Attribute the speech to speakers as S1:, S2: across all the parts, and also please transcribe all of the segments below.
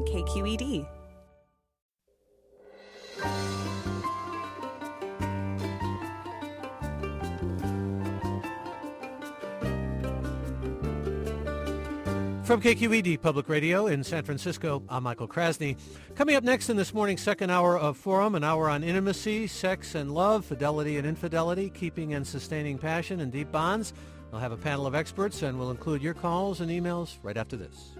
S1: KQED.
S2: From KQED Public Radio in San Francisco, I'm Michael Krasny. Coming up next in this morning's second hour of Forum, an hour on intimacy, sex and love, fidelity and infidelity, keeping and sustaining passion and deep bonds. I'll have a panel of experts, and we'll include your calls and emails right after this.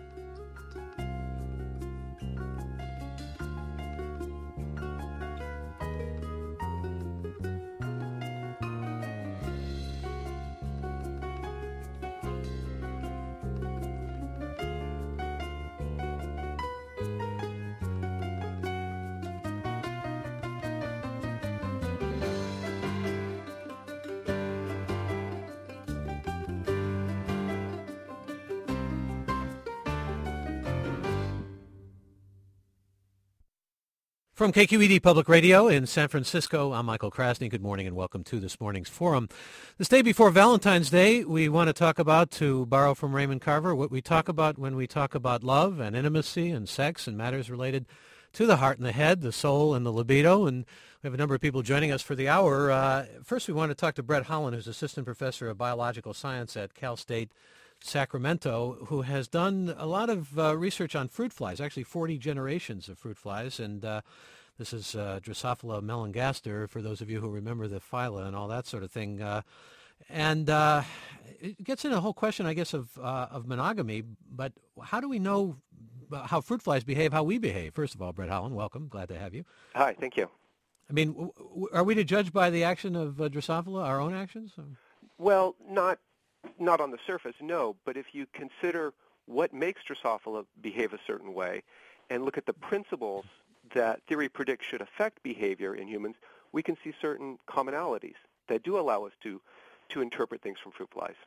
S2: From KQED Public Radio in San Francisco, I'm Michael Krasny. Good morning and welcome to this morning's Forum. This day before Valentine's Day, we want to talk about, to borrow from Raymond Carver, what we talk about when we talk about love and intimacy and sex and matters related to the heart and the head, the soul and the libido. And we have a number of people joining us for the hour. First, we want to talk to Brett Holland, who's Assistant Professor of Biological Science at Cal State Sacramento, who has done a lot of research on fruit flies, actually 40 generations of fruit flies, and this is Drosophila melanogaster, for those of you who remember the phyla and all that sort of thing. And it gets into a whole question, I guess, of monogamy, but how do we know how fruit flies behave, how we behave? First of all, Brett Holland, welcome. Glad to have you.
S3: Hi, thank you.
S2: I mean, are we to judge by the action of Drosophila, our own actions?
S3: Well, not on the surface, no. But if you consider what makes Drosophila behave a certain way and look at the principles that theory predicts should affect behavior in humans, we can see certain commonalities that do allow us to interpret things from fruit flies.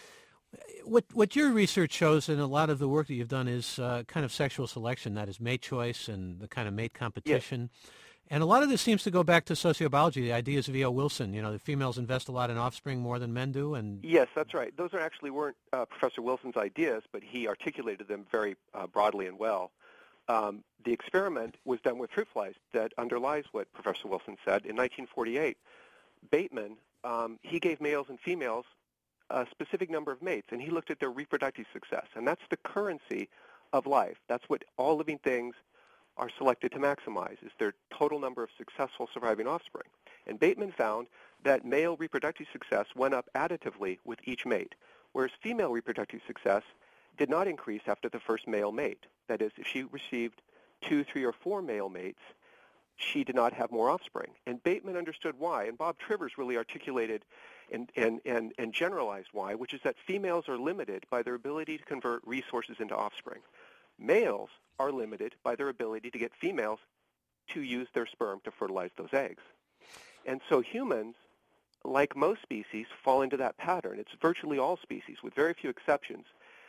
S2: What your research shows, and a lot of the work that you've done, is kind of sexual selection, that is mate choice and the kind of mate competition. Yes. And a lot of this seems to go back to sociobiology, the ideas of E.O. Wilson. You know, the females invest a lot in offspring more than men do. And
S3: yes, that's right. Those weren't Professor Wilson's ideas, but he articulated them very broadly and well. The experiment was done with fruit flies that underlies what Professor Wilson said. In 1948, Bateman, he gave males and females a specific number of mates, and he looked at their reproductive success. And that's the currency of life. That's what all living things are selected to maximize, is their total number of successful surviving offspring. And Bateman found that male reproductive success went up additively with each mate, whereas female reproductive success did not increase after the first male mate. That is, if she received 2, 3, or 4 male mates, she did not have more offspring. And Bateman understood why, and Bob Trivers really articulated and generalized why, which is that females are limited by their ability to convert resources into offspring. Males are limited by their ability to get females to use their sperm to fertilize those eggs. And so humans, like most species, fall into that pattern. It's virtually all species, with very few exceptions,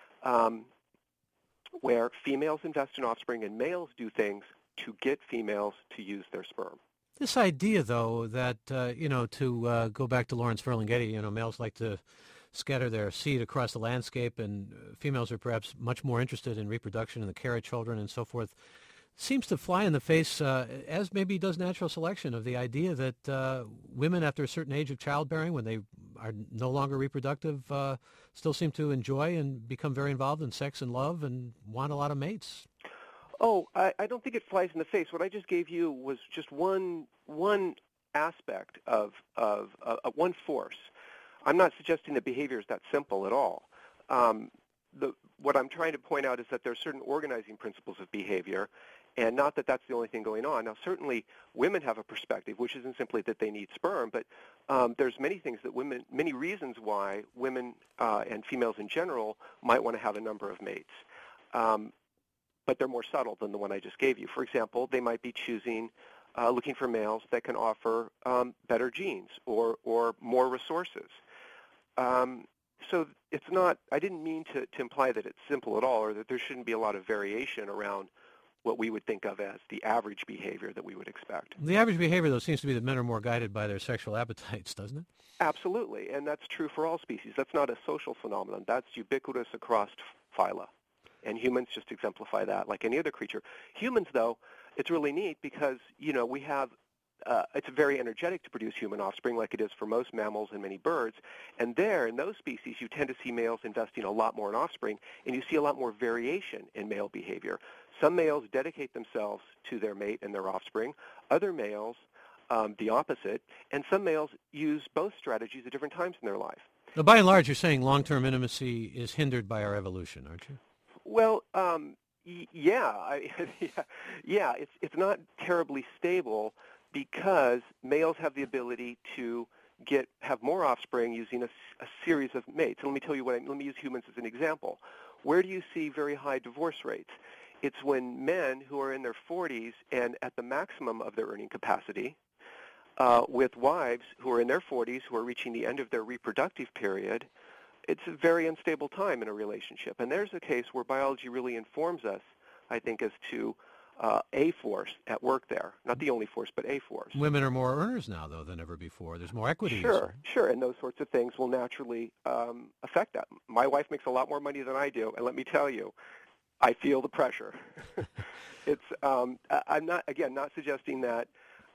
S3: where females invest in offspring and males do things to get females to use their sperm.
S2: This idea, though, that, to go back to Lawrence Ferlinghetti, males like to scatter their seed across the landscape, and females are perhaps much more interested in reproduction and the care of children and so forth, seems to fly in the face, as maybe does natural selection, of the idea that women after a certain age of childbearing, when they are no longer reproductive, still seem to enjoy and become very involved in sex and love and want a lot of mates.
S3: Oh, I don't think it flies in the face. What I just gave you was just one aspect of one force. I'm not suggesting that behavior is that simple at all. What I'm trying to point out is that there are certain organizing principles of behavior, and not that that's the only thing going on. Now, certainly women have a perspective, which isn't simply that they need sperm, but there's many things that many reasons why women and females in general might want to have a number of mates. But they're more subtle than the one I just gave you. For example, they might be looking for males that can offer better genes or more resources. So it's not, I didn't mean to imply that it's simple at all, or that there shouldn't be a lot of variation around what we would think of as the average behavior that we would expect.
S2: The average behavior, though, seems to be that men are more guided by their sexual appetites, doesn't it?
S3: Absolutely, and that's true for all species. That's not a social phenomenon. That's ubiquitous across phyla. and humans just exemplify that like any other creature. Humans, though, it's really neat because, we have it's very energetic to produce human offspring like it is for most mammals and many birds. And there, in those species, you tend to see males investing a lot more in offspring, and you see a lot more variation in male behavior. Some males dedicate themselves to their mate and their offspring. Other males, the opposite. And some males use both strategies at different times in their life.
S2: Now, by and large, you're saying long-term intimacy is hindered by our evolution, aren't you?
S3: Well, yeah. Yeah, it's not terribly stable, because males have the ability to have more offspring using a series of mates. And let me tell you let me use humans as an example. Where do you see very high divorce rates? It's when men who are in their 40s and at the maximum of their earning capacity, with wives who are in their 40s who are reaching the end of their reproductive period. It's a very unstable time in a relationship. And there's a case where biology really informs us, I think, as to a force at work there. Not the only force, but a force.
S2: Women are more earners now, though, than ever before. There's more equity.
S3: Sure. And those sorts of things will naturally affect that. My wife makes a lot more money than I do, and let me tell you, I feel the pressure. I'm not suggesting that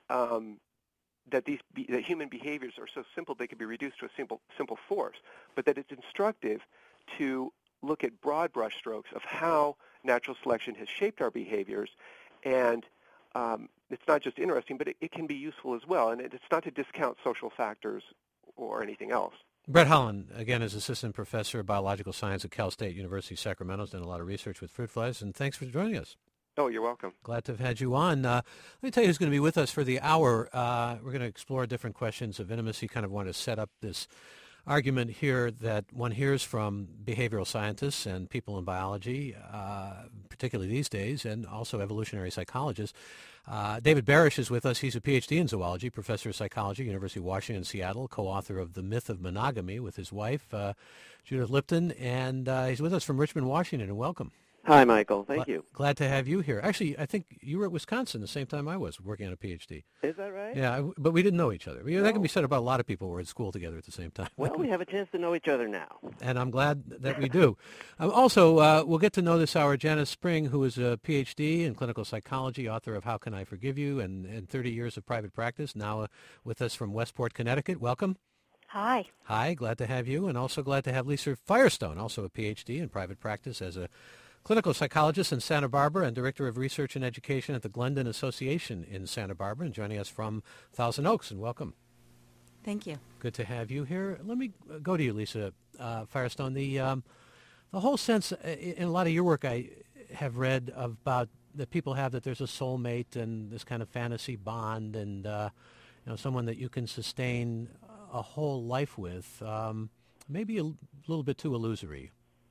S3: that human behaviors are so simple they can be reduced to a simple force, but that it's instructive to look at broad brushstrokes of how natural selection has shaped our behaviors, and it's not just interesting, but it can be useful as well, and it's not to discount social factors or anything else.
S2: Brett Holland, again, is Assistant Professor of Biological Science at Cal State University, Sacramento, has done a lot of research with fruit flies, and thanks for joining us.
S3: Oh, you're welcome.
S2: Glad to have had you on. Let me tell you who's going to be with us for the hour. We're going to explore different questions of intimacy, kind of want to set up this argument here that one hears from behavioral scientists and people in biology, particularly these days, and also evolutionary psychologists. David Barish is with us. He's a PhD in zoology, professor of psychology, University of Washington, Seattle, co-author of The Myth of Monogamy with his wife, Judith Lipton, and he's with us from Richmond, Washington, and welcome.
S1: Hi, Michael. Thank you.
S2: Glad to have you here. Actually, I think you were at Wisconsin the same time I was working on a PhD.
S1: Is that right?
S2: Yeah, but we didn't know each other. That can be said about a lot of people who were at school together at the same time.
S1: Well, we have a chance to know each other now.
S2: And I'm glad that we do. Also, we'll get to know this hour Janice Spring, who is a PhD in clinical psychology, author of How Can I Forgive You, and 30 years of private practice, now with us from Westport, Connecticut. Welcome.
S4: Hi.
S2: Hi, glad to have you. And also glad to have Lisa Firestone, also a PhD in private practice as a clinical psychologist in Santa Barbara and Director of Research and Education at the Glendon Association in Santa Barbara, and joining us from Thousand Oaks. And welcome.
S4: Thank you.
S2: Good to have you here. Let me go to you, Lisa Firestone. The whole sense in a lot of your work I have read about that people have that there's a soulmate and this kind of fantasy bond and someone that you can sustain a whole life with, maybe a little bit too illusory.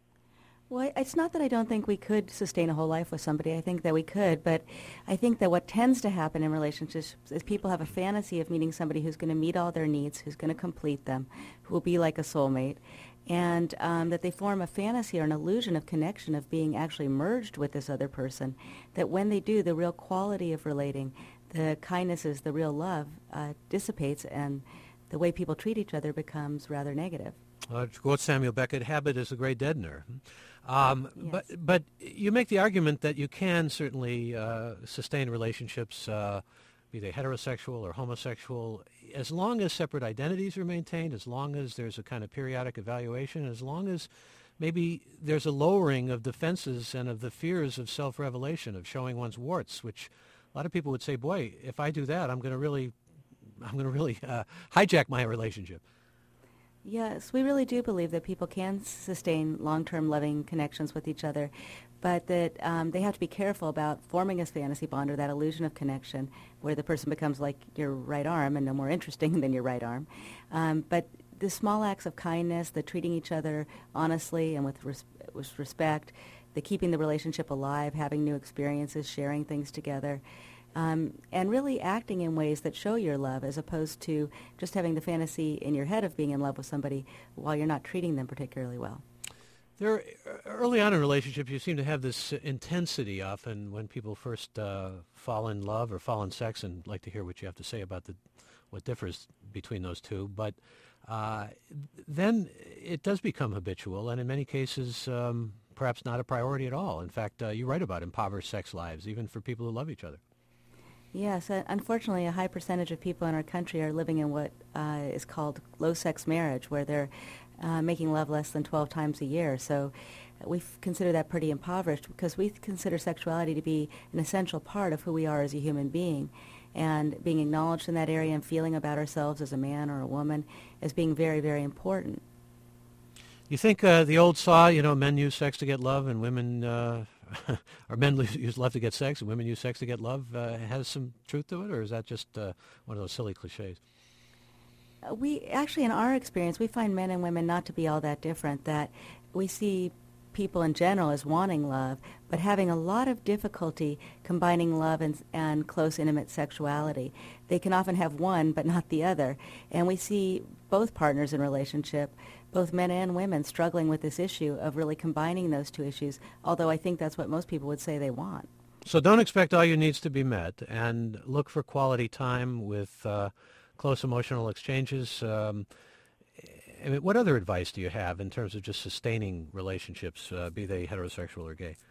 S4: Well, it's not that I don't think we could sustain a whole life with somebody. I think that we could, but I think that what tends to happen in relationships is people have a fantasy of meeting somebody who's going to meet all their needs, who's going to complete them, who will be like a soulmate, and that they form a fantasy or an illusion of connection, of being actually merged with this other person, that when they do, the real quality of relating, the kindnesses, the real love dissipates, and the way people treat each other becomes rather negative.
S2: To quote Samuel Beckett, habit is a great deadener.
S4: Yes.
S2: But you make the argument that you can certainly sustain relationships, be they heterosexual or homosexual, as long as separate identities are maintained, as long as there's a kind of periodic evaluation, as long as maybe there's a lowering of defenses and of the fears of self-revelation, of showing one's warts, which a lot of people would say, boy, if I do that, I'm going to really hijack my relationship.
S4: Yes, we really do believe that people can sustain long-term loving connections with each other, but that they have to be careful about forming a fantasy bond or that illusion of connection where the person becomes like your right arm and no more interesting than your right arm. But the small acts of kindness, the treating each other honestly and with respect, the keeping the relationship alive, having new experiences, sharing things together, and really acting in ways that show your love as opposed to just having the fantasy in your head of being in love with somebody while you're not treating them particularly well.
S2: Early on in relationships, you seem to have this intensity often when people first fall in love or fall in sex, and I'd like to hear what you have to say about what differs between those two. But then it does become habitual, and in many cases perhaps not a priority at all. In fact, you write about impoverished sex lives, even for people who love each other.
S4: Yes, unfortunately, a high percentage of people in our country are living in what is called low-sex marriage, where they're making love less than 12 times a year. So we consider that pretty impoverished because we consider sexuality to be an essential part of who we are as a human being. And being acknowledged in that area and feeling about ourselves as a man or a woman as being very, very important.
S2: You think the old saw, men use sex to get love and women, or men use love to get sex and women use sex to get love, has some truth to it, or is that just one of those silly cliches?
S4: We actually, in our experience, we find men and women not to be all that different, that we see people in general as wanting love, but having a lot of difficulty combining love and close, intimate sexuality. They can often have one, but not the other. And we see both partners in relationship, both men and women, struggling with this issue of really combining those two issues, although I think that's what most people would say they want.
S2: So don't expect all your needs to be met, and look for quality time with close emotional exchanges. What other advice do you have in terms of just sustaining relationships, be they heterosexual or gay?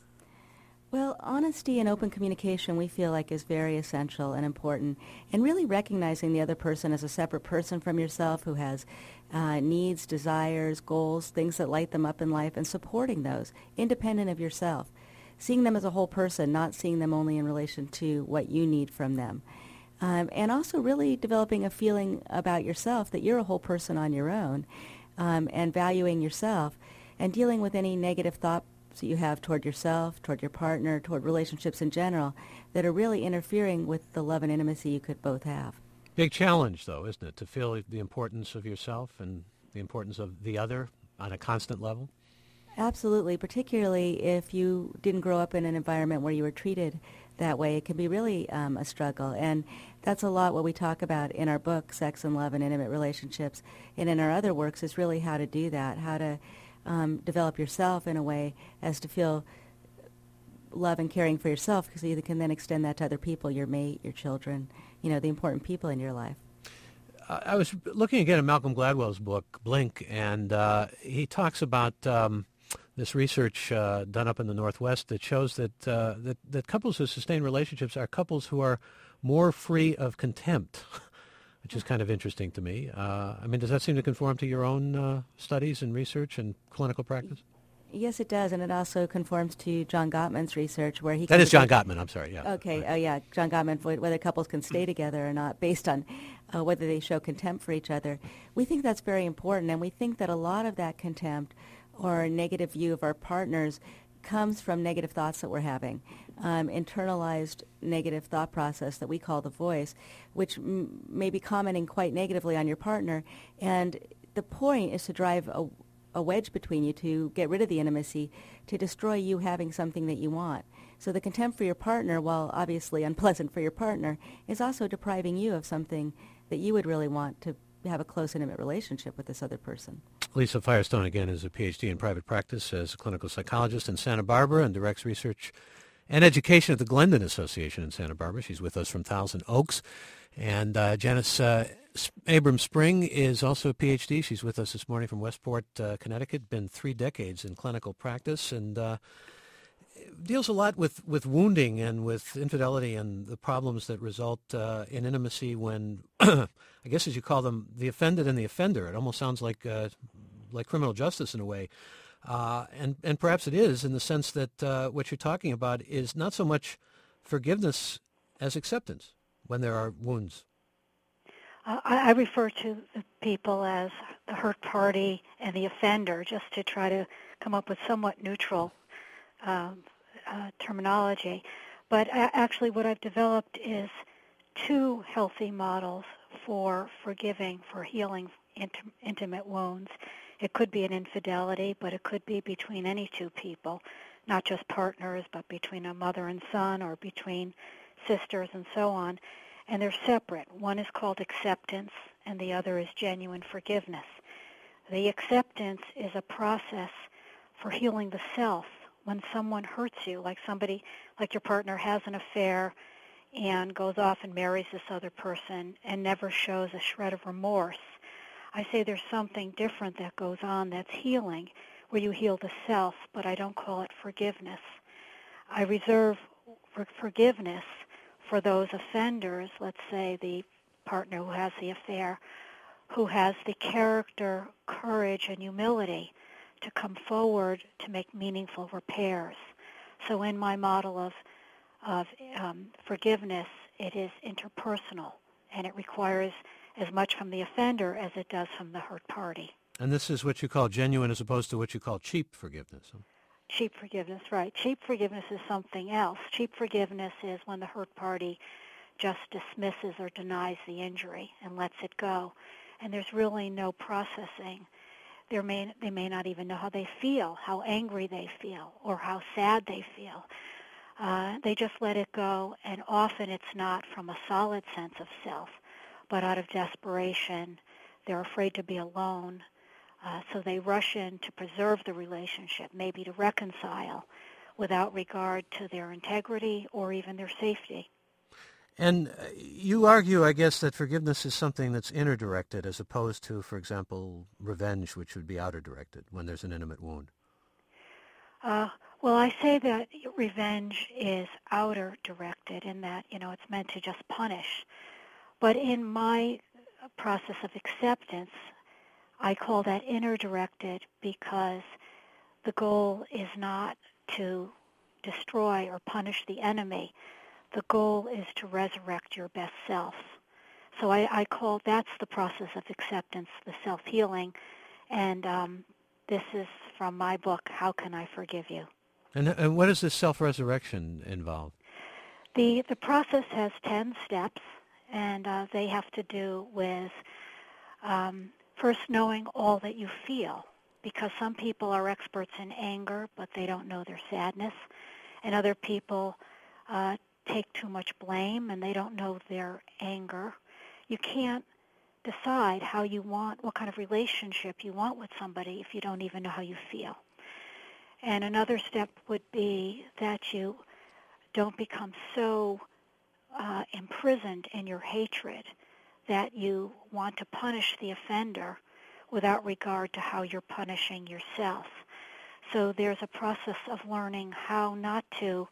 S4: Well, honesty and open communication we feel like is very essential and important, and really recognizing the other person as a separate person from yourself who has needs, desires, goals, things that light them up in life, and supporting those, independent of yourself. Seeing them as a whole person, not seeing them only in relation to what you need from them. And also really developing a feeling about yourself that you're a whole person on your own, and valuing yourself and dealing with any negative thoughts that you have toward yourself, toward your partner, toward relationships in general that are really interfering with the love and intimacy you could both have.
S2: Big challenge, though, isn't it, to feel the importance of yourself and the importance of the other on a constant level?
S4: Absolutely, particularly if you didn't grow up in an environment where you were treated that way. It can be really a struggle, and that's a lot what we talk about in our book, Sex and Love and Intimate Relationships, and in our other works is really how to do that, how to develop yourself in a way as to feel love and caring for yourself, because you can then extend that to other people, your mate, your children, the important people in your life.
S2: I was looking again at Malcolm Gladwell's book, Blink, and he talks about this research done up in the Northwest that shows that couples who sustain relationships are couples who are more free of contempt, which is kind of interesting to me. Does that seem to conform to your own studies and research and clinical practice?
S4: Yes, it does, and it also conforms to John Gottman's research, where he...
S2: That is John Gottman, I'm sorry, yeah.
S4: Okay,
S2: right.
S4: Yeah, John Gottman, whether couples can stay together or not, based on whether they show contempt for each other. We think that's very important, and we think that a lot of that contempt or negative view of our partners comes from negative thoughts that we're having, internalized negative thought process that we call the voice, which may be commenting quite negatively on your partner. And the point is to drive a wedge between you, to get rid of the intimacy, to destroy you having something that you want. So the contempt for your partner, while obviously unpleasant for your partner, is also depriving you of something that you would really want to have a close, intimate relationship with this other person.
S2: Lisa Firestone, again, is a Ph.D. in private practice as a clinical psychologist in Santa Barbara and directs research and education at the Glendon Association in Santa Barbara. She's with us from Thousand Oaks. And Janice Abrams-Spring is also a Ph.D. She's with us this morning from Westport, Connecticut. Been 3 decades in clinical practice and deals a lot with wounding and with infidelity and the problems that result in intimacy when, I guess as you call them, the offended and the offender. It almost sounds like criminal justice in a way. And perhaps it is, in the sense that what you're talking about is not so much forgiveness as acceptance when there are wounds.
S5: I refer to the people as the hurt party and the offender, just to try to come up with somewhat neutral terminology. But actually what I've developed is 2 healthy models for forgiving, for healing intimate wounds. It could be an infidelity, but it could be between any 2 people, not just partners, but between a mother and son or between sisters and so on. And they're separate. One is called acceptance, and the other is genuine forgiveness. The acceptance is a process for healing the self. When someone hurts you, like your partner has an affair and goes off and marries this other person and never shows a shred of remorse, I say there's something different that goes on that's healing, where you heal the self, but I don't call it forgiveness. I reserve forgiveness for those offenders, let's say the partner who has the affair, who has the character, courage, and humility to come forward to make meaningful repairs. So in my model of forgiveness, it is interpersonal, and it requires as much from the offender as it does from the hurt party.
S2: And this is what you call genuine as opposed to what you call cheap forgiveness. Huh?
S5: Cheap forgiveness, right. Cheap forgiveness is something else. Cheap forgiveness is when the hurt party just dismisses or denies the injury and lets it go. And there's really no processing. They may not even know how they feel, how angry they feel, or how sad they feel. They just let it go, and often it's not from a solid sense of self, but out of desperation. They're afraid to be alone, so they rush in to preserve the relationship, maybe to reconcile, without regard to their integrity or even their safety.
S2: And you argue, I guess, that forgiveness is something that's inner-directed as opposed to, for example, revenge, which would be outer-directed when there's an intimate wound.
S5: Well, I say that revenge is outer-directed in that, it's meant to just punish. But in my process of acceptance, I call that inner-directed because the goal is not to destroy or punish the enemy. The goal is to resurrect your best self. So I call that's the process of acceptance, the self-healing. And this is from my book, How Can I Forgive You?
S2: And what does this self-resurrection involve?
S5: The process has 10 steps, and they have to do with first knowing all that you feel, because some people are experts in anger, but they don't know their sadness, and other people take too much blame, and they don't know their anger. You can't decide what kind of relationship you want with somebody if you don't even know how you feel. And another step would be that you don't become so imprisoned in your hatred that you want to punish the offender without regard to how you're punishing yourself. So there's a process of learning how not to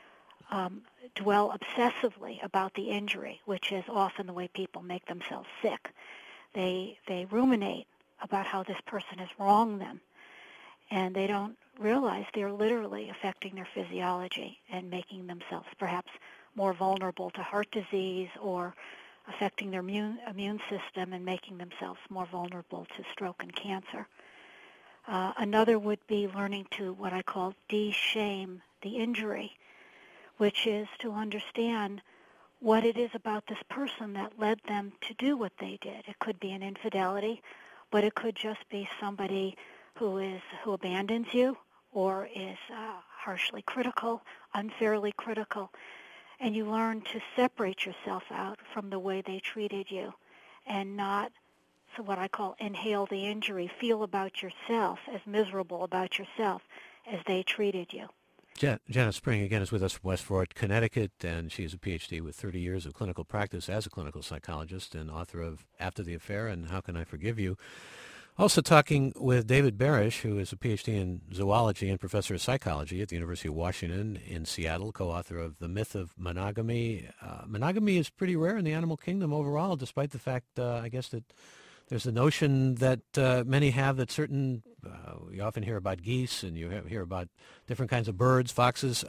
S5: dwell obsessively about the injury, which is often the way people make themselves sick. They ruminate about how this person has wronged them, and they don't realize they're literally affecting their physiology and making themselves perhaps more vulnerable to heart disease, or affecting their immune system and making themselves more vulnerable to stroke and cancer. Another would be learning to what I call de-shame the injury, which is to understand what it is about this person that led them to do what they did. It could be an infidelity, but it could just be somebody who abandons you or is harshly critical, unfairly critical. And you learn to separate yourself out from the way they treated you and not, so what I call inhale the injury, feel about yourself, as miserable about yourself as they treated you.
S2: Janet Spring, again, is with us from West Fort, Connecticut, and she has a Ph.D. with 30 years of clinical practice as a clinical psychologist and author of After the Affair and How Can I Forgive You? Also talking with David Barish, who is a Ph.D. in zoology and professor of psychology at the University of Washington in Seattle, co-author of The Myth of Monogamy. Monogamy is pretty rare in the animal kingdom overall, despite the fact, I guess, that there's the notion that many have that certain, you often hear about geese and you hear about different kinds of birds, foxes,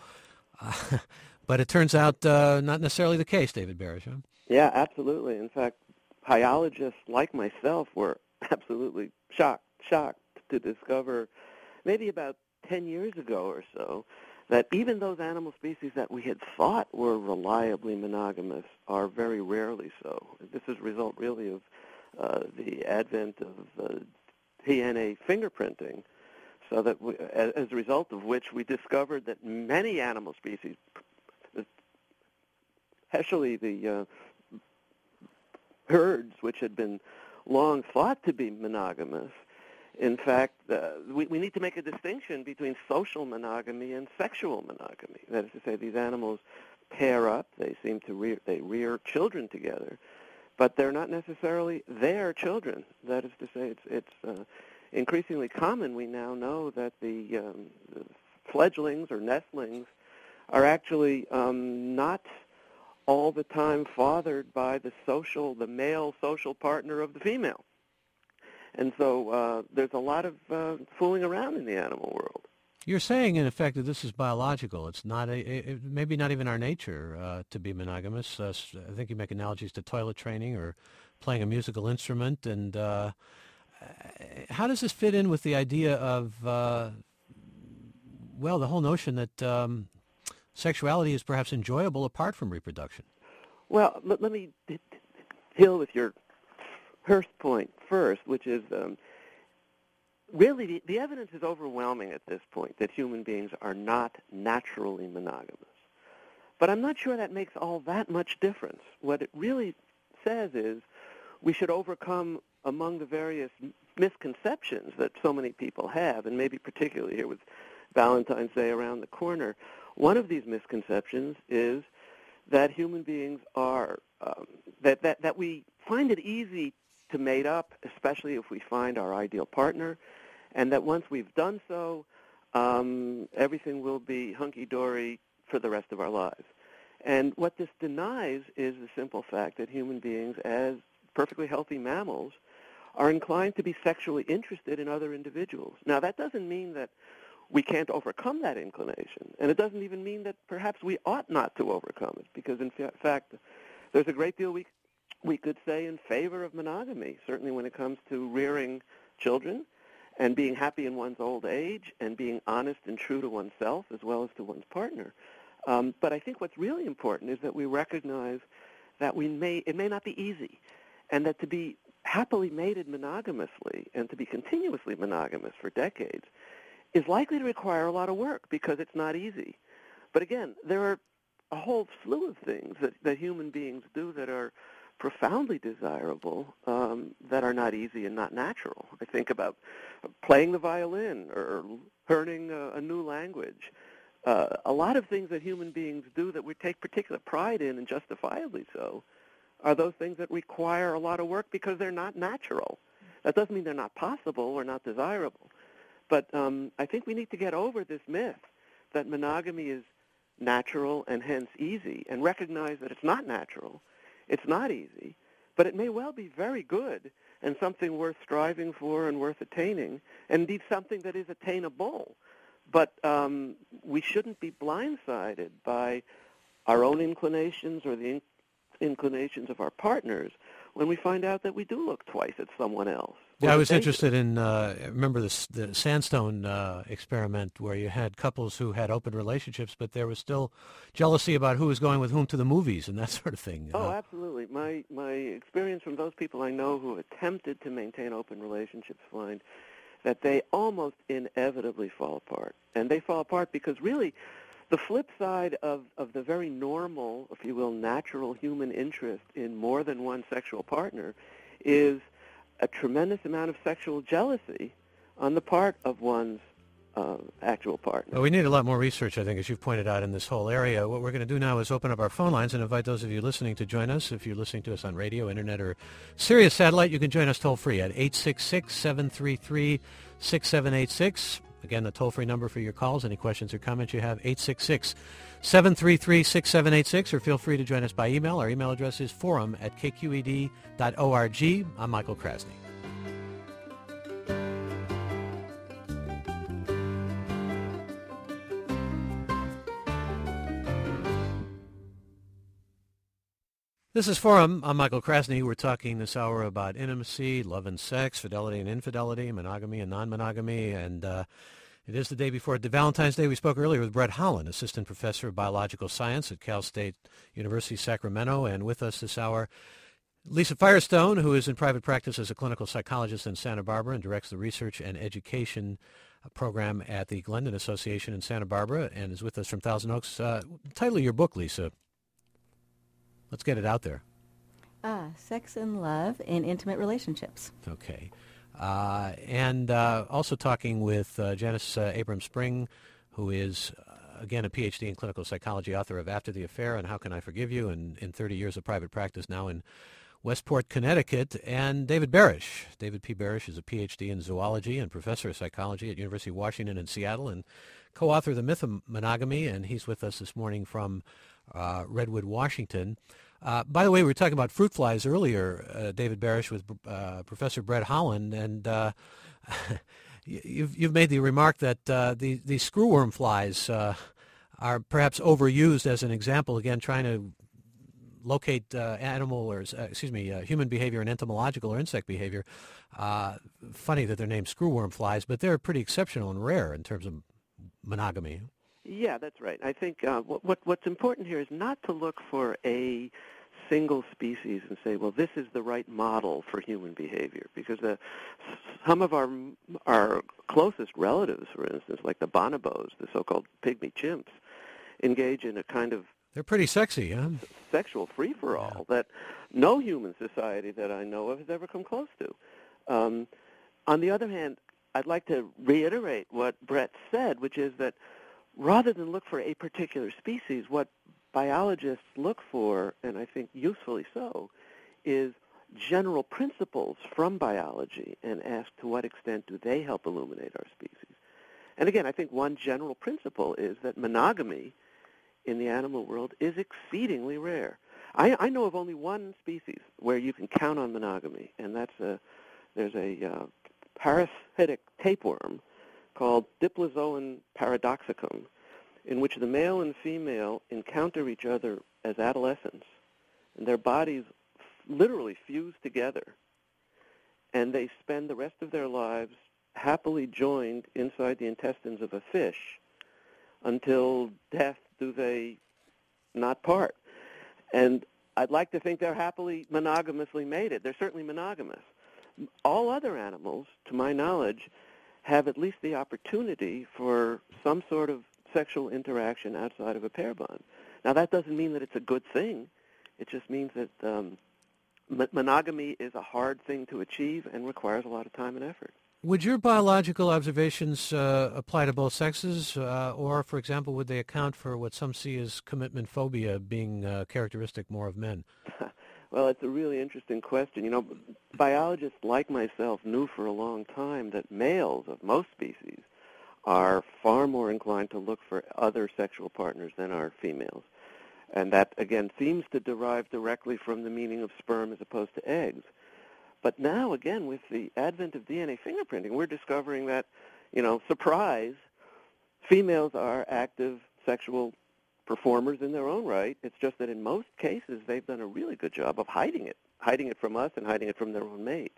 S2: but it turns out not necessarily the case, David Barish. Huh?
S1: Yeah, absolutely. In fact, biologists like myself were absolutely shocked to discover maybe about 10 years ago or so that even those animal species that we had thought were reliably monogamous are very rarely so. This is a result really of the advent of DNA fingerprinting, so that as a result of which we discovered that many animal species, especially the herds which had been long thought to be monogamous, in fact, we need to make a distinction between social monogamy and sexual monogamy. That is to say, these animals pair up, they seem to rear children together, but they're not necessarily their children. That is to say, increasingly common, we now know that the fledglings or nestlings are actually not all the time fathered by the male social partner of the female. And so there's a lot of fooling around in the animal world.
S2: You're saying, in effect, that this is biological. It's not maybe not even our nature to be monogamous. I think you make analogies to toilet training or playing a musical instrument. And how does this fit in with the idea of, the whole notion that sexuality is perhaps enjoyable apart from reproduction?
S1: Well, let me deal with your first point first, which is really the evidence is overwhelming at this point that human beings are not naturally monogamous. But I'm not sure that makes all that much difference. What it really says is we should overcome among the various misconceptions that so many people have, and maybe particularly here with Valentine's Day around the corner. One of these misconceptions is that human beings are, that we find it easy to mate up, especially if we find our ideal partner, and that once we've done so, everything will be hunky-dory for the rest of our lives. And what this denies is the simple fact that human beings, as perfectly healthy mammals, are inclined to be sexually interested in other individuals. Now, that doesn't mean that we can't overcome that inclination, and it doesn't even mean that perhaps we ought not to overcome it, because in fact, there's a great deal we could say in favor of monogamy, certainly when it comes to rearing children and being happy in one's old age and being honest and true to oneself as well as to one's partner. But I think what's really important is that we recognize that it may not be easy, and that to be happily mated monogamously and to be continuously monogamous for decades is likely to require a lot of work because it's not easy. But again, there are a whole slew of things that human beings do that are profoundly desirable, that are not easy and not natural. I think about playing the violin or learning a new language. A lot of things that human beings do that we take particular pride in, and justifiably so, are those things that require a lot of work because they're not natural. That doesn't mean they're not possible or not desirable. But I think we need to get over this myth that monogamy is natural and hence easy, and recognize that it's not natural, it's not easy, but it may well be very good and something worth striving for and worth attaining, and indeed something that is attainable. But we shouldn't be blindsided by our own inclinations or the inclinations of our partners when we find out that we do look twice at someone else.
S2: Yeah, I was interested in, remember the Sandstone experiment where you had couples who had open relationships, but there was still jealousy about who was going with whom to the movies and that sort of thing.
S1: Oh, absolutely. My experience from those people I know who attempted to maintain open relationships find that they almost inevitably fall apart. And they fall apart because really the flip side of the very normal, if you will, natural human interest in more than one sexual partner is a tremendous amount of sexual jealousy on the part of one's actual partner.
S2: Well, we need a lot more research, I think, as you've pointed out, in this whole area. What we're going to do now is open up our phone lines and invite those of you listening to join us. If you're listening to us on radio, internet, or Sirius Satellite, you can join us toll-free at 866-733-6786. Again, the toll-free number for your calls, any questions or comments you have, 866-733-6786, or feel free to join us by email. Our email address is forum@kqed.org. I'm Michael Krasny. This is Forum. I'm Michael Krasny. We're talking this hour about intimacy, love and sex, fidelity and infidelity, monogamy and non-monogamy, and it is the day before Valentine's Day. We spoke earlier with Brett Holland, Assistant Professor of Biological Science at Cal State University, Sacramento, and with us this hour, Lisa Firestone, who is in private practice as a clinical psychologist in Santa Barbara and directs the research and education program at the Glendon Association in Santa Barbara, and is with us from Thousand Oaks. The title of your book, Lisa, let's get it out there.
S4: Sex and Love in Intimate Relationships.
S2: Okay. And also talking with Janice Abrams-Spring, who is, again, a PhD in clinical psychology, author of After the Affair and How Can I Forgive You, and in 30 years of private practice now in Westport, Connecticut, and David Barish. David P. Barish is a Ph.D. in zoology and professor of psychology at University of Washington in Seattle and co-author of The Myth of Monogamy, and he's with us this morning from Redwood, Washington. By the way, we were talking about fruit flies earlier, David Barish, with Professor Brett Holland, and you've made the remark that these screwworm flies are perhaps overused as an example, again, trying to locate human behavior and entomological or insect behavior. Funny that they're named screwworm flies, but they're pretty exceptional and rare in terms of monogamy.
S1: Yeah, that's right. I think what's important here is not to look for a single species and say, well, this is the right model for human behavior, because some of our closest relatives, for instance, like the bonobos, the so-called pygmy chimps, engage in a kind of
S2: they're pretty sexy, huh?
S1: Sexual free-for-all that no human society that I know of has ever come close to. On the other hand, I'd like to reiterate what Brett said, which is that rather than look for a particular species, what biologists look for, and I think usefully so, is general principles from biology and ask to what extent do they help illuminate our species. And again, I think one general principle is that monogamy in the animal world is exceedingly rare. I know of only one species where you can count on monogamy, and there's a parasitic tapeworm called Diplozoan paradoxicum, in which the male and female encounter each other as adolescents, and their bodies literally fuse together, and they spend the rest of their lives happily joined inside the intestines of a fish until death do they not part. And I'd like to think they're happily monogamously mated. They're certainly monogamous. All other animals, to my knowledge, have at least the opportunity for some sort of sexual interaction outside of a pair bond. Now, that doesn't mean that it's a good thing. It just means that monogamy is a hard thing to achieve and requires a lot of time and effort.
S2: Would your biological observations apply to both sexes, or, for example, would they account for what some see as commitment phobia being characteristic more of men?
S1: Well, it's a really interesting question. You know, biologists like myself knew for a long time that males of most species are far more inclined to look for other sexual partners than are females. And that, again, seems to derive directly from the meaning of sperm as opposed to eggs. But now, again, with the advent of DNA fingerprinting, we're discovering that, surprise, females are active sexual performers in their own right. It's just that in most cases, they've done a really good job of hiding it from us and hiding it from their own mates.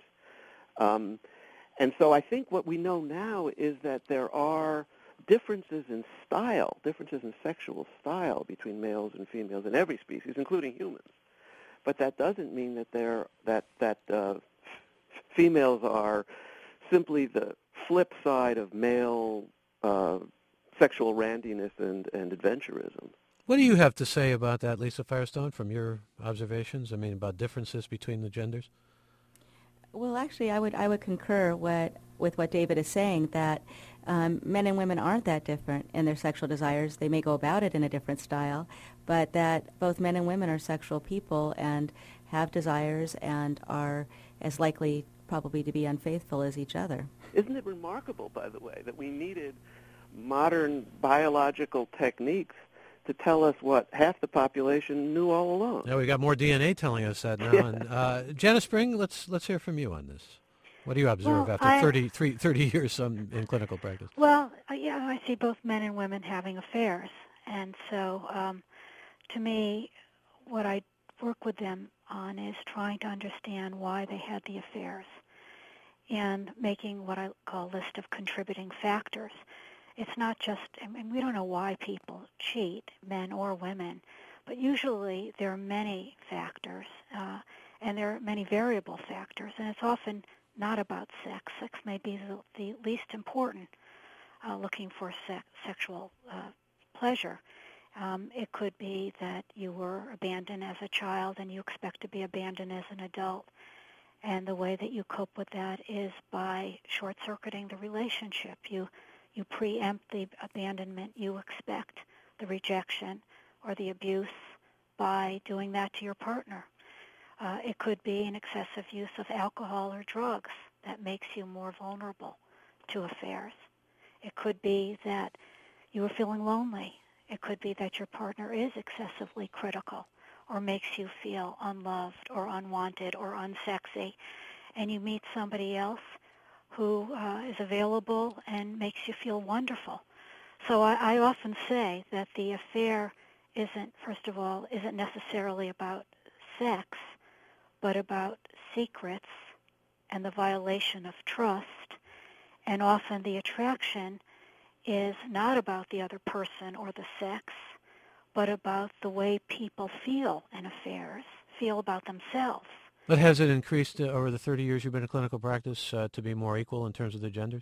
S1: And so I think what we know now is that there are differences in style, differences in sexual style between males and females in every species, including humans. But that doesn't mean that females are simply the flip side of male sexual randiness and adventurism.
S2: What do you have to say about that, Lisa Firestone, from your observations? I mean, about differences between the genders?
S4: Well, actually, I would concur with what David is saying, that men and women aren't that different in their sexual desires. They may go about it in a different style, but that both men and women are sexual people and have desires and are as likely probably to be unfaithful as each other.
S1: Isn't it remarkable, by the way, that we needed modern biological techniques to tell us what half the population knew all along?
S2: Yeah, we got more DNA telling us that now.
S1: Yeah.
S2: And Janice Spring, let's hear from you on this. What do you observe after 30 years in clinical practice?
S5: Well, I see both men and women having affairs. And so to me, what I work with them on is trying to understand why they had the affairs and making what I call a list of contributing factors. It's not just, we don't know why people cheat, men or women, but usually there are many factors, and there are many variable factors, and it's often not about sex. Sex may be the least important, looking for sexual pleasure. It could be that you were abandoned as a child and you expect to be abandoned as an adult, and the way that you cope with that is by short-circuiting the relationship. You preempt the abandonment. You expect the rejection or the abuse by doing that to your partner. It could be an excessive use of alcohol or drugs that makes you more vulnerable to affairs. It could be that you are feeling lonely. It could be that your partner is excessively critical or makes you feel unloved or unwanted or unsexy, and you meet somebody else who is available and makes you feel wonderful. So I often say that the affair isn't necessarily about sex, but about secrets and the violation of trust. And often the attraction is not about the other person or the sex, but about the way people feel in affairs, feel about themselves.
S2: But has it increased over the 30 years you've been in clinical practice to be more equal in terms of the genders?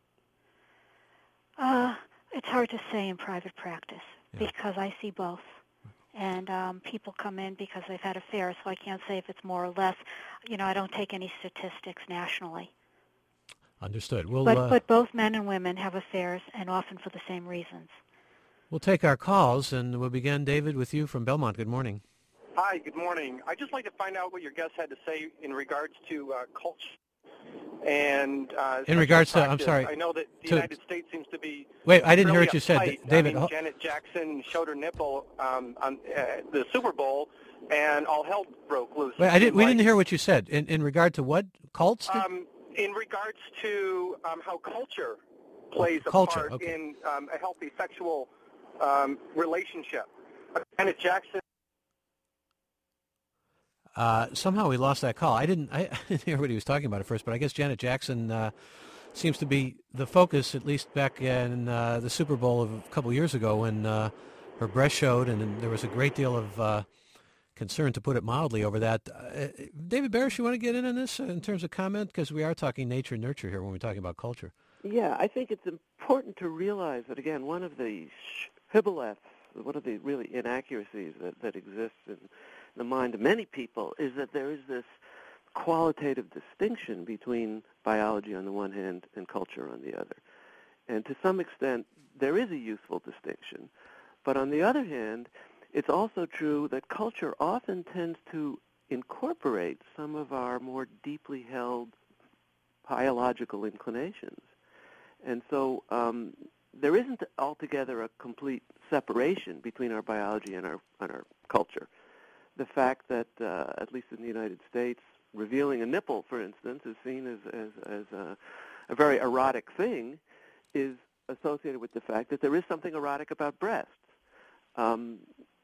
S5: It's hard to say in private practice because I see both. And people come in because they've had affairs, so I can't say if it's more or less. I don't take any statistics nationally.
S2: Understood.
S5: But both men and women have affairs, and often for the same reasons.
S2: We'll take our calls, and we'll begin, David, with you from Belmont. Good morning.
S6: Hi, good morning. I'd just like to find out what your guest had to say in regards to culture and
S2: in regards to,
S6: practice.
S2: I'm sorry.
S6: I know that the United States seems to be
S2: Wait, I didn't
S6: really
S2: hear what you said,
S6: uptight.
S2: David.
S6: I mean, Janet Jackson showed her nipple on the Super Bowl, and all hell broke loose.
S2: Wait, we didn't hear what you said. In regard to what? Cults?
S6: In regards to how culture plays a
S2: Culture,
S6: part
S2: okay.
S6: in a healthy sexual relationship. Janet Jackson.
S2: Somehow we lost that call. I didn't hear what he was talking about at first, but I guess Janet Jackson seems to be the focus, at least back in the Super Bowl of a couple years ago when her breast showed, and there was a great deal of concern, to put it mildly, over that. David Barish, you want to get in on this in terms of comment? Because we are talking nature and nurture here when we're talking about culture.
S1: Yeah, I think it's important to realize that, again, one of the shibboleths, one of the really inaccuracies that exists in the mind of many people is that there is this qualitative distinction between biology on the one hand and culture on the other. And to some extent, there is a useful distinction. But on the other hand, it's also true that culture often tends to incorporate some of our more deeply held biological inclinations. And so there isn't altogether a complete separation between our biology and our culture. The fact that, at least in the United States, revealing a nipple, for instance, is seen as a very erotic thing is associated with the fact that there is something erotic about breasts. On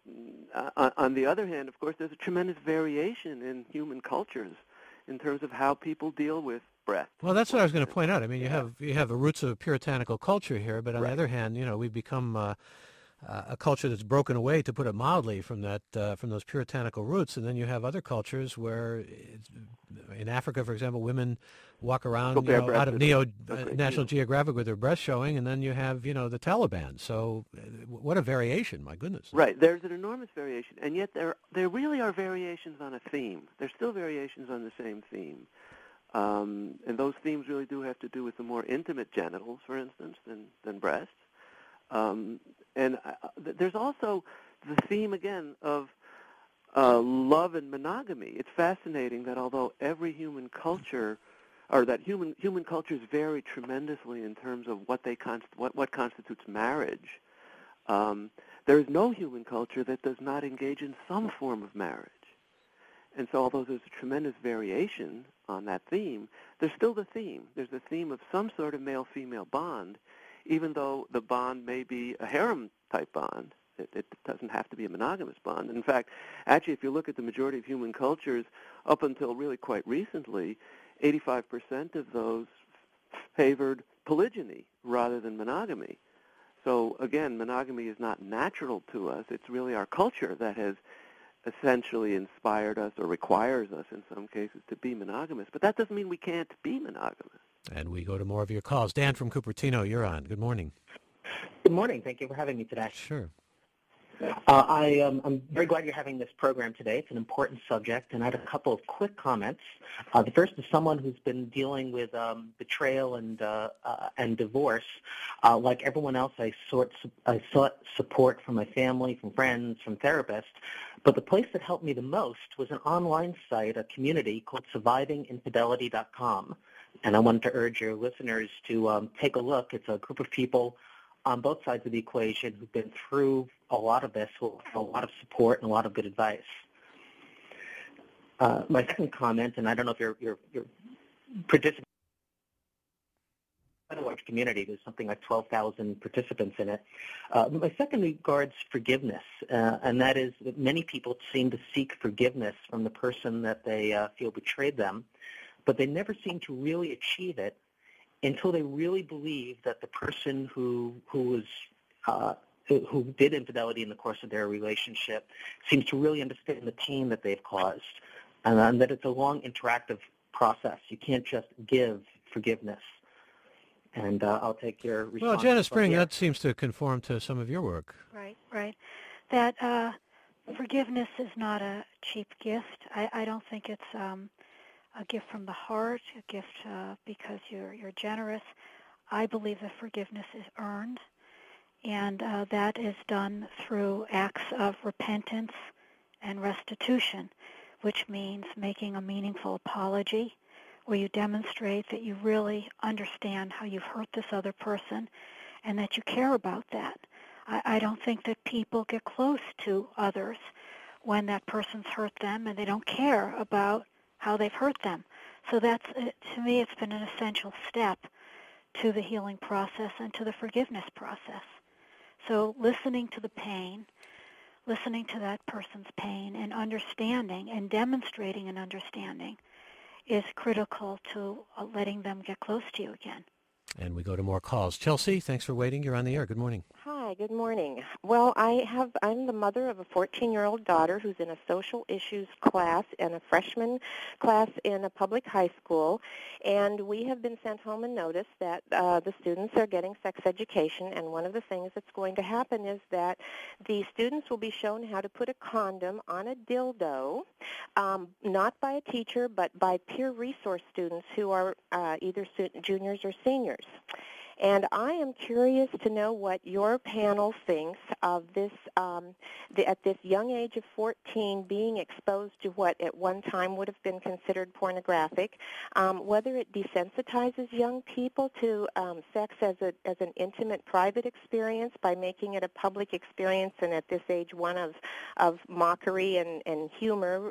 S1: the other hand, of course, there's a tremendous variation in human cultures in terms of how people deal with breasts.
S2: Well, that's what I was going to point out. I mean, you have the roots of a puritanical culture here, but on
S1: Right.
S2: the other hand, we've become a culture that's broken away, to put it mildly, from those puritanical roots. And then you have other cultures where, in Africa, for example, women walk around out of National Geographic with their breasts showing, and then you have the Taliban. So what a variation, my goodness.
S1: Right. There's an enormous variation, and yet there really are variations on a theme. There's still variations on the same theme. And those themes really do have to do with the more intimate genitals, for instance, than breasts. And there's also the theme, again, of love and monogamy. It's fascinating that although every human culture, or that human cultures vary tremendously in terms of what constitutes marriage, there is no human culture that does not engage in some form of marriage. And so although there's a tremendous variation on that theme, there's still the theme. There's the theme of some sort of male-female bond, even though the bond may be a harem-type bond. It doesn't have to be a monogamous bond. In fact, actually, if you look at the majority of human cultures, up until really quite recently, 85% of those favored polygyny rather than monogamy. So, again, monogamy is not natural to us. It's really our culture that has essentially inspired us, or requires us in some cases, to be monogamous. But that doesn't mean we can't be monogamous.
S2: And we go to more of your calls. Dan from Cupertino, you're on. Good morning.
S7: Good morning. Thank you for having me today.
S2: Sure.
S7: I'm very glad you're having this program today. It's an important subject, and I had a couple of quick comments. The first is someone who's been dealing with betrayal and divorce. Like everyone else, I sought support from my family, from friends, from therapists. But the place that helped me the most was an online site, a community called SurvivingInfidelity.com. And I wanted to urge your listeners to take a look. It's a group of people on both sides of the equation who've been through a lot of this, who have a lot of support and a lot of good advice. My second comment, and I don't know if you're participating in a large community, there's something like 12,000 participants in it. My second regards forgiveness, and that is that many people seem to seek forgiveness from the person that they feel betrayed them, but they never seem to really achieve it until they really believe that the person who did infidelity in the course of their relationship seems to really understand the pain that they've caused, and that it's a long interactive process. You can't just give forgiveness. And I'll take your response.
S2: Well, Janice Spring, that seems to conform to some of your work.
S5: Right. That forgiveness is not a cheap gift. I don't think it's a gift from the heart, a gift because you're generous. I believe that forgiveness is earned, and that is done through acts of repentance and restitution, which means making a meaningful apology where you demonstrate that you really understand how you've hurt this other person and that you care about that. I don't think that people get close to others when that person's hurt them and they don't care about how they've hurt them. So that's, to me, it's been an essential step to the healing process and to the forgiveness process. So listening to the pain, listening to that person's pain and understanding and demonstrating an understanding is critical to letting them get close to you again.
S2: And we go to more calls. Chelsea, thanks for waiting. You're on the air. Good morning.
S8: Hi, good morning. Well, I'm the mother of a 14-year-old daughter who's in a social issues class and a freshman class in a public high school, and we have been sent home a notice that the students are getting sex education, and one of the things that's going to happen is that the students will be shown how to put a condom on a dildo, not by a teacher, but by peer resource students who are either juniors or seniors. And I am curious to know what your panel thinks of this, at this young age of 14, being exposed to what at one time would have been considered pornographic, whether it desensitizes young people to sex as an intimate, private experience by making it a public experience, and at this age one of mockery and humor.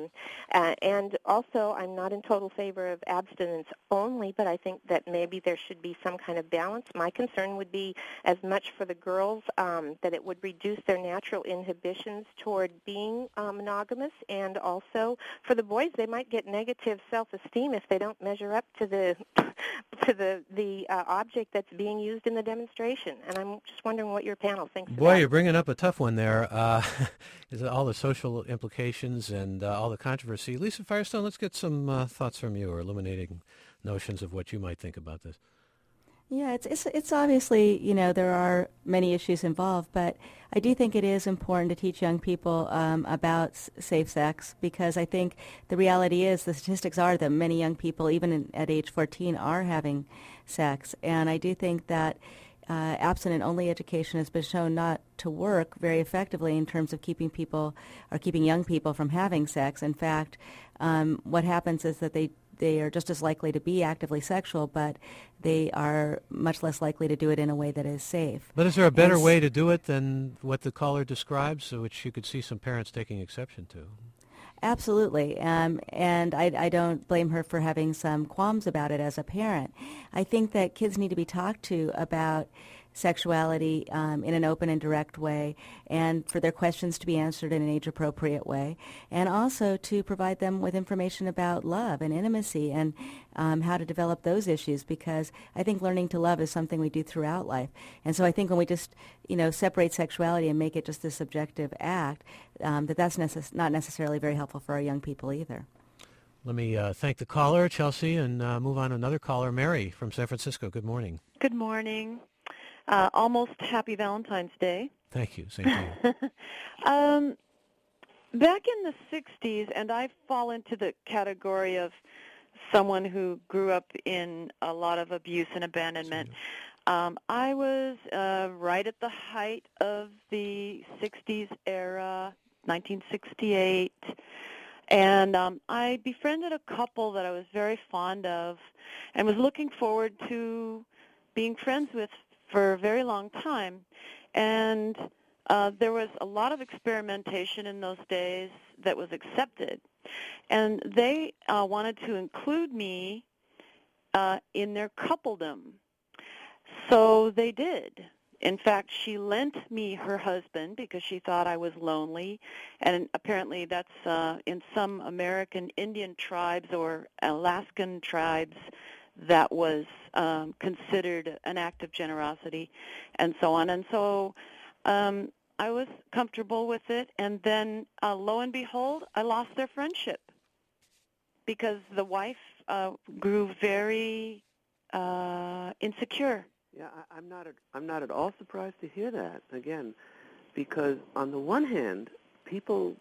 S8: And also, I'm not in total favor of abstinence only, but I think that maybe there should be some kind of balance. My concern would be as much for the girls that it would reduce their natural inhibitions toward being monogamous, and also for the boys, they might get negative self-esteem if they don't measure up to the object that's being used in the demonstration. And I'm just wondering what your panel thinks.
S2: Boy, you're bringing up a tough one there. Is all the social implications and all the controversy. Lisa Firestone, let's get some thoughts from you, or illuminating notions of what you might think about this.
S4: Yeah, it's obviously, there are many issues involved, but I do think it is important to teach young people about safe sex, because I think the reality is, the statistics are that many young people, even at age 14, are having sex. And I do think that abstinent-only education has been shown not to work very effectively in terms of keeping young people from having sex. In fact, what happens is that they are just as likely to be actively sexual, but they are much less likely to do it in a way that is safe.
S2: But is there a better way to do it than what the caller describes, which you could see some parents taking exception to?
S4: Absolutely, and I don't blame her for having some qualms about it as a parent. I think that kids need to be talked to about sexuality in an open and direct way, and for their questions to be answered in an age-appropriate way, and also to provide them with information about love and intimacy and how to develop those issues, because I think learning to love is something we do throughout life. And so I think when we just separate sexuality and make it just a subjective act, that's not necessarily very helpful for our young people either.
S2: Let me thank the caller, Chelsea, and move on to another caller, Mary from San Francisco. Good morning.
S9: Good morning. Almost happy Valentine's Day.
S2: Thank you. Same to you.
S9: Back in the 60s, and I fall into the category of someone who grew up in a lot of abuse and abandonment. I was right at the height of the 60s era, 1968, and I befriended a couple that I was very fond of and was looking forward to being friends with for a very long time. And there was a lot of experimentation in those days that was accepted. And they wanted to include me in their coupledom. So they did. In fact, she lent me her husband because she thought I was lonely. And apparently that's in some American Indian tribes or Alaskan tribes that was considered an act of generosity and so on. And so I was comfortable with it, and then lo and behold, I lost their friendship because the wife grew very insecure.
S1: Yeah, I'm not at all surprised to hear that again, because on the one hand, people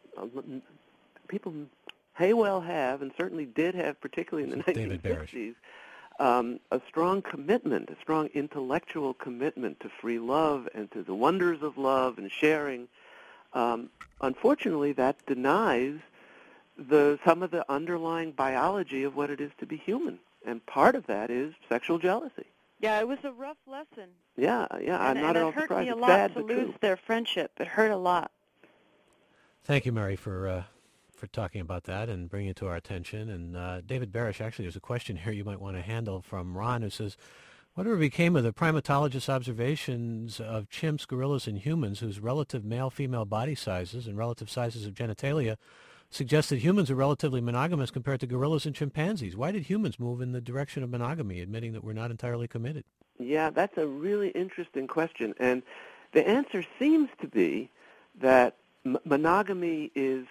S1: may well have, and certainly did have, particularly in the 1960s, a strong commitment, a strong intellectual commitment to free love and to the wonders of love and sharing. Unfortunately, that denies some of the underlying biology of what it is to be human, and part of that is sexual jealousy.
S9: Yeah, it was a rough lesson.
S1: Yeah, I'm not at all surprised.
S9: It hurt me a lot to lose their friendship. It hurt a lot.
S2: Thank you, Mary, for talking about that and bringing it to our attention. And David Barish, actually, there's a question here you might want to handle from Ron, who says, whatever became of the primatologist observations of chimps, gorillas, and humans whose relative male-female body sizes and relative sizes of genitalia suggest that humans are relatively monogamous compared to gorillas and chimpanzees? Why did humans move in the direction of monogamy, admitting that we're not entirely committed?
S1: Yeah, that's a really interesting question. And the answer seems to be that monogamy is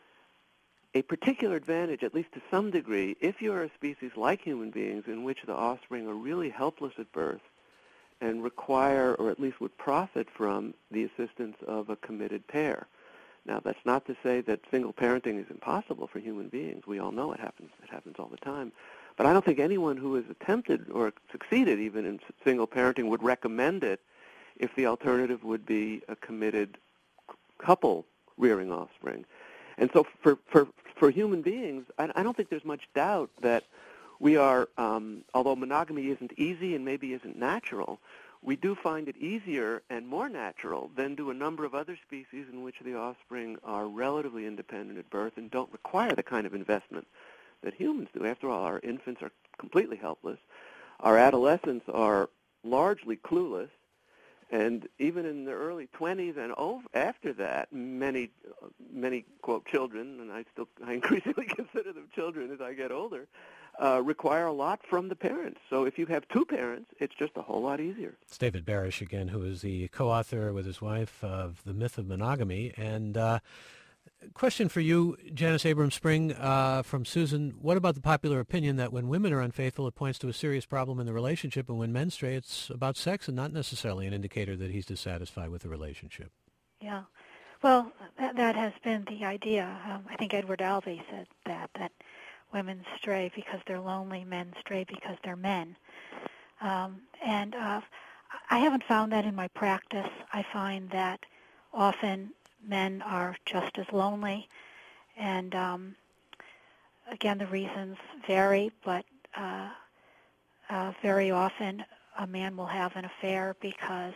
S1: a particular advantage, at least to some degree, if you're a species like human beings in which the offspring are really helpless at birth and require, or at least would profit from, the assistance of a committed pair. Now, that's not to say that single parenting is impossible for human beings. We all know it happens. It happens all the time. But I don't think anyone who has attempted or succeeded even in single parenting would recommend it if the alternative would be a committed couple rearing offspring. And so for human beings, I don't think there's much doubt that we are, although monogamy isn't easy and maybe isn't natural, we do find it easier and more natural than do a number of other species in which the offspring are relatively independent at birth and don't require the kind of investment that humans do. After all, our infants are completely helpless. Our adolescents are largely clueless. And even in the early 20s and after that, many, quote, children, and I increasingly consider them children as I get older, require a lot from the parents. So if you have two parents, it's just a whole lot easier.
S2: It's David Barish, again, who is the co-author with his wife of The Myth of Monogamy. And question for you, Janice Abrams-Spring, from Susan. What about the popular opinion that when women are unfaithful, it points to a serious problem in the relationship, and when men stray, it's about sex and not necessarily an indicator that he's dissatisfied with the relationship?
S5: Yeah. Well, that has been the idea. I think Edward Albee said that women stray because they're lonely, men stray because they're men. And I haven't found that in my practice. I find that often men are just as lonely, and again, the reasons vary, but very often a man will have an affair because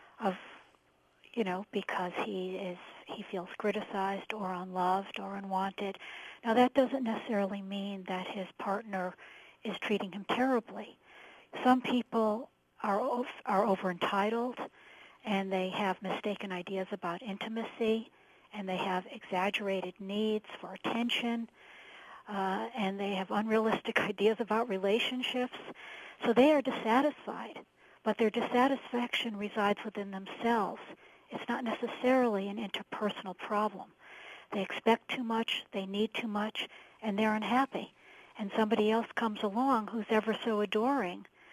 S5: he feels criticized or unloved or unwanted. Now, that doesn't necessarily mean that his partner is treating him terribly. Some people are over-entitled, and they have mistaken ideas about intimacy, and they have exaggerated needs for attention, and they have unrealistic ideas about relationships. So they are dissatisfied, but their dissatisfaction resides within themselves. It's not necessarily an interpersonal problem. They expect too much, they need too much, and they're unhappy. And somebody else comes along who's ever so adoring,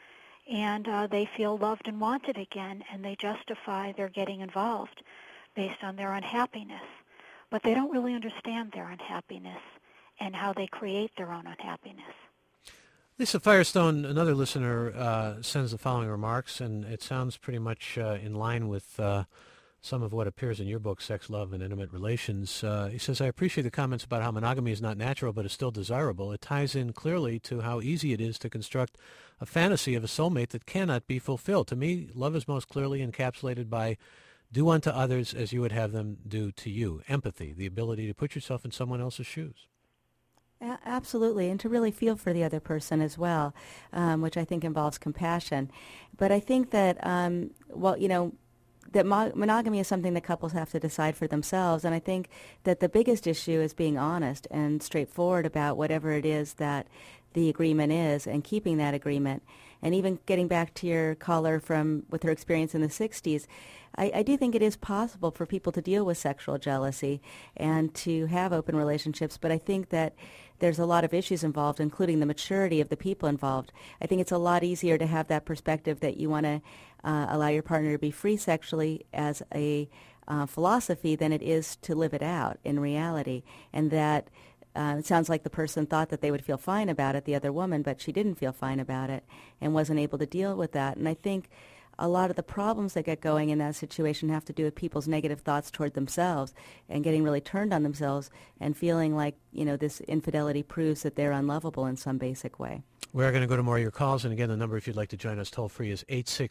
S5: and they feel loved and wanted again, and they justify their getting involved based on their unhappiness. But they don't really understand their unhappiness and how they create their own unhappiness.
S2: Lisa Firestone, another listener, sends the following remarks, and it sounds pretty much in line with some of what appears in your book, Sex, Love, and Intimate Relations. He says, I appreciate the comments about how monogamy is not natural but is still desirable. It ties in clearly to how easy it is to construct a fantasy of a soulmate that cannot be fulfilled. To me, love is most clearly encapsulated by do unto others as you would have them do to you. Empathy, the ability to put yourself in someone else's shoes.
S4: Absolutely, and to really feel for the other person as well, which I think involves compassion. But I think that, that monogamy is something that couples have to decide for themselves, and I think that the biggest issue is being honest and straightforward about whatever it is that the agreement is and keeping that agreement. And even getting back to your caller with her experience in the 60s, I do think it is possible for people to deal with sexual jealousy and to have open relationships, but I think that there's a lot of issues involved, including the maturity of the people involved. I think it's a lot easier to have that perspective that you want to allow your partner to be free sexually as a philosophy than it is to live it out in reality, and that it sounds like the person thought that they would feel fine about it, the other woman, but she didn't feel fine about it and wasn't able to deal with that. And I think a lot of the problems that get going in that situation have to do with people's negative thoughts toward themselves and getting really turned on themselves and feeling like, this infidelity proves that they're unlovable in some basic way.
S2: We're going to go to more of your calls. And again, the number, if you'd like to join us toll-free, is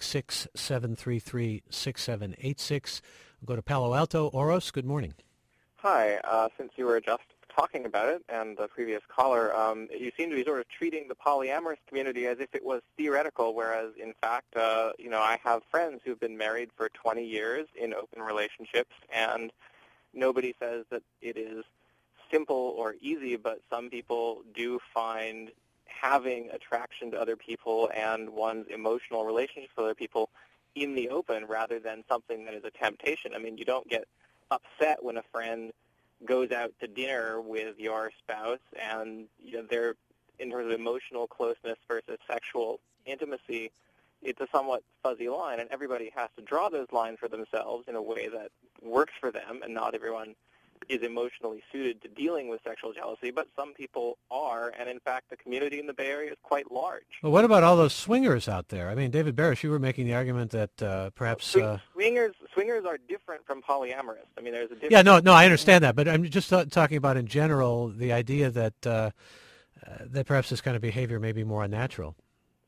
S2: 866-733-6786. We'll go to Palo Alto. Oros, good morning.
S10: Hi. Since you were just talking about it, and the previous caller, you seem to be sort of treating the polyamorous community as if it was theoretical, whereas in fact, I have friends who've been married for 20 years in open relationships, and nobody says that it is simple or easy, but some people do find having attraction to other people and one's emotional relationship with other people in the open rather than something that is a temptation. I mean, you don't get upset when a friend goes out to dinner with your spouse and they're, in terms of emotional closeness versus sexual intimacy, it's a somewhat fuzzy line, and everybody has to draw those lines for themselves in a way that works for them, and not everyone is emotionally suited to dealing with sexual jealousy, but some people are, and in fact the community in the Bay Area is quite large.
S2: Well, what about all those swingers out there? I mean, David Barish, you were making the argument that perhaps...
S10: Swingers are different from polyamorous. I mean, there's a difference.
S2: Yeah, no, I understand that, but I'm just talking about in general the idea that that perhaps this kind of behavior may be more unnatural.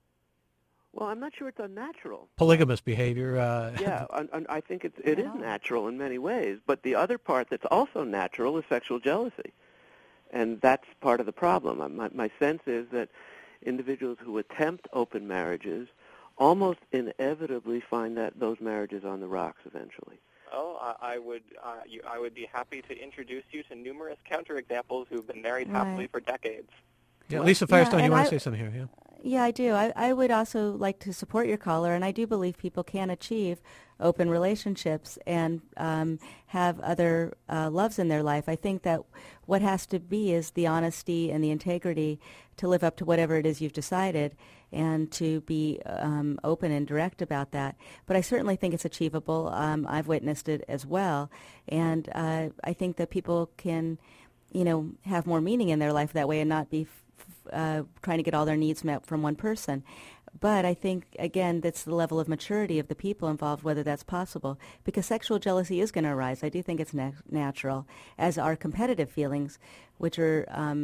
S1: Well, I'm not sure it's unnatural.
S2: Polygamous behavior.
S1: Yeah, I think it is natural in many ways, but the other part that's also natural is sexual jealousy, and that's part of the problem. My sense is that individuals who attempt open marriages almost inevitably find that those marriages on the rocks eventually.
S10: Oh, I would be happy to introduce you to numerous counterexamples who've been married happily for decades.
S2: Yeah, Lisa Firestone, you want to say something here? Yeah.
S4: Yeah, I do. I would also like to support your caller, and I do believe people can achieve open relationships and have other loves in their life. I think that what has to be is the honesty and the integrity to live up to whatever it is you've decided and to be open and direct about that. But I certainly think it's achievable. I've witnessed it as well, and I think that people can, have more meaning in their life that way and not be trying to get all their needs met from one person. But I think, again, that's the level of maturity of the people involved, whether that's possible, because sexual jealousy is going to arise. I do think it's natural, as are competitive feelings, which are,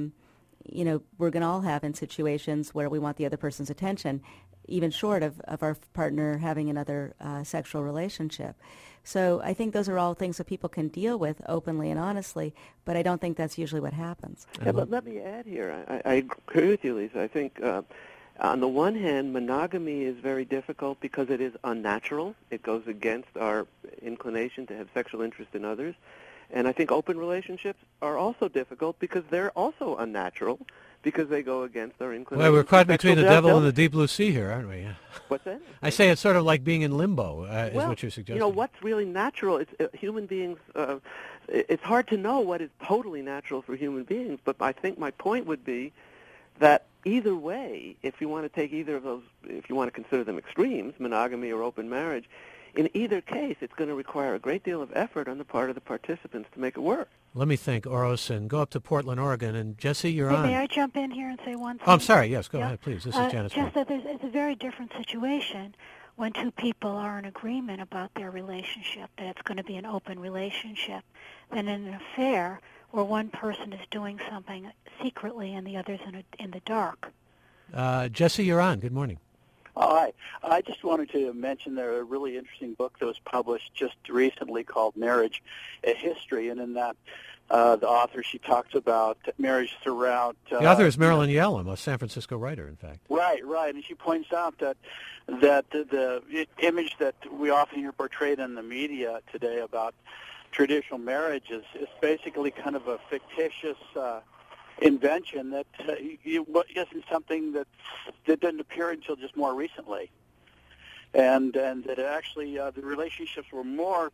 S4: we're going to all have in situations where we want the other person's attention, even short of our partner having another sexual relationship. So I think those are all things that people can deal with openly and honestly, but I don't think that's usually what happens.
S1: Yeah, but let me add here. I agree with you, Lisa. I think on the one hand, monogamy is very difficult because it is unnatural. It goes against our inclination to have sexual interest in others. And I think open relationships are also difficult because they're also unnatural because they go against our inclination.
S2: Well, we're caught between the devil and the deep blue sea here, aren't we?
S1: What's that?
S2: I say it's sort of like being in limbo, is what you're suggesting.
S1: What's really natural, human beings, it's hard to know what is totally natural for human beings, but I think my point would be that either way, if you want to take either of those, if you want to consider them extremes, monogamy or open marriage, in either case, it's going to require a great deal of effort on the part of the participants to make it work.
S2: Let me think, Oros, and go up to Portland, Oregon. And Jesse, you're on.
S5: May I jump in here and say one thing?
S2: Oh, I'm sorry. Yes, go ahead, please. This is Janice.
S5: Just that it's a very different situation when two people are in agreement about their relationship, that it's going to be an open relationship, than in an affair where one person is doing something secretly and the other's in the dark.
S2: Jesse, you're on. Good morning.
S11: Hi. I just wanted to mention there a really interesting book that was published just recently called Marriage, A History, and in that the author, she talks about marriage throughout...
S2: the author is Marilyn Yalom, a San Francisco writer, in fact.
S11: Right, and she points out that the image that we often hear portrayed in the media today about traditional marriage is basically kind of a fictitious... invention that isn't something that didn't appear until just more recently, and that actually the relationships were more,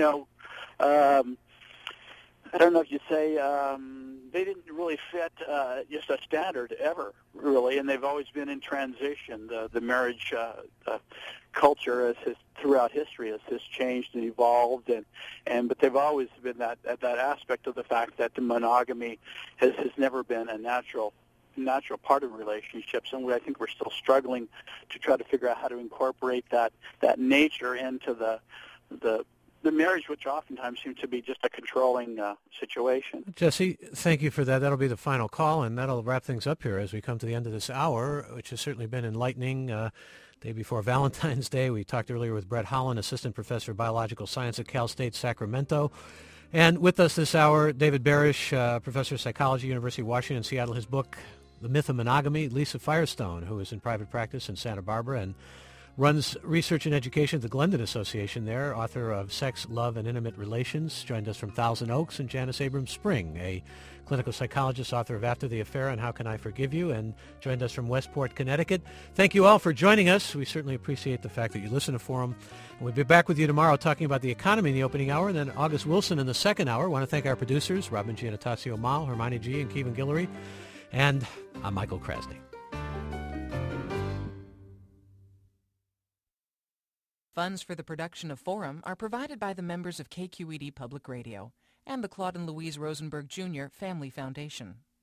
S11: I don't know if you'd say they didn't really fit just a standard ever, really, and they've always been in transition. The marriage culture throughout history has changed and evolved, but they've always been that aspect of the fact that the monogamy has never been a natural part of relationships, and I think we're still struggling to try to figure out how to incorporate that nature into the marriage, which oftentimes seems to be just a controlling situation.
S2: Jesse, thank you for that. That'll be the final call, and that'll wrap things up here as we come to the end of this hour, which has certainly been enlightening. Day before Valentine's Day, we talked earlier with Brett Holland, Assistant Professor of Biological Science at Cal State Sacramento. And with us this hour, David Barish, Professor of Psychology, University of Washington, Seattle. His book, The Myth of Monogamy. Lisa Firestone, who is in private practice in Santa Barbara and runs research and education at the Glendon Association there, author of Sex, Love, and Intimate Relations, joined us from Thousand Oaks, and Janice Abrams-Spring, a clinical psychologist, author of After the Affair and How Can I Forgive You, and joined us from Westport, Connecticut. Thank you all for joining us. We certainly appreciate the fact that you listen to Forum. And we'll be back with you tomorrow talking about the economy in the opening hour, and then August Wilson in the second hour. I want to thank our producers, Robin Giannatasio Mal, Hermione G., and Kevin Guillory. And I'm Michael Krasny.
S12: Funds for the production of Forum are provided by the members of KQED Public Radio and the Claude and Louise Rosenberg Jr. Family Foundation.